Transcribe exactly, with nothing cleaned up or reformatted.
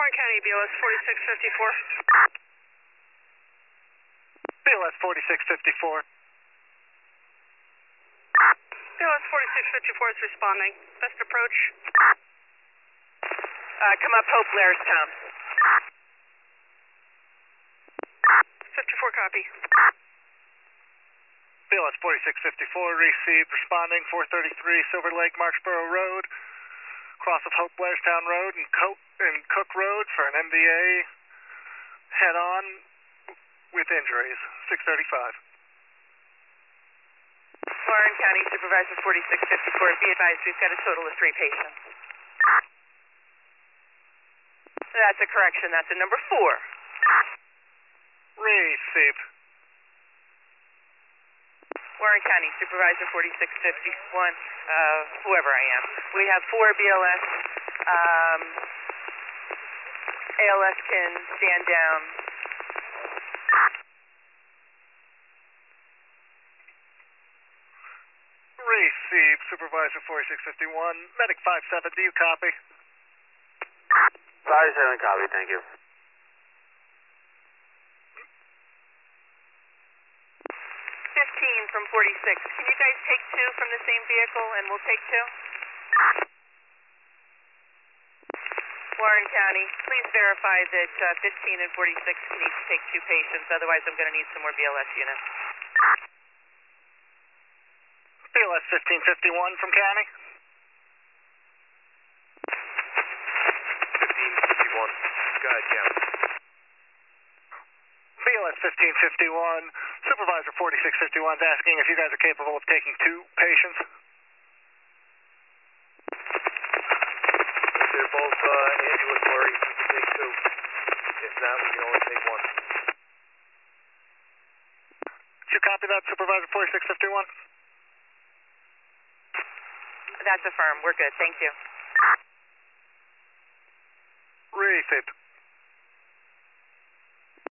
Warren County, B L S forty-six fifty-four. B L S forty-six fifty-four. B L S forty-six fifty-four is responding. Best approach. Uh, come up Hope Blairstown. fifty-four copy. B L S forty-six fifty-four received, responding four thirty-three Silver Lake Marchboro Road, cross of Hope Blairstown Road and Cook, and Cook Road for an M V A head-on with injuries, six thirty-five. Warren County Supervisor forty-six fifty-four, be advised we've got a total of three patients. That's a correction, that's a number four. Received. Warren County Supervisor forty-six fifty-one, uh, whoever I am. We have four B L S. Um, A L S can stand down. Received, Supervisor forty-six fifty-one. Medic five seven, do you copy? five seven copy, thank you. fifteen from forty-six. Can you guys take two from the same vehicle and we'll take two? Warren County, please verify that uh, fifteen and forty-six can each take two patients, otherwise I'm going to need some more B L S units. B L S fifteen fifty-one from County. fifteen fifty-one, go ahead, Jim. B L S fifteen fifty-one, Supervisor forty-six fifty-one is asking if you guys are capable of taking two patients. They're both uh, ambulatory, we can take two. If not, we can only take one. Did you copy that, Supervisor forty-six fifty-one? That's affirmed. We're good. Thank you. Received.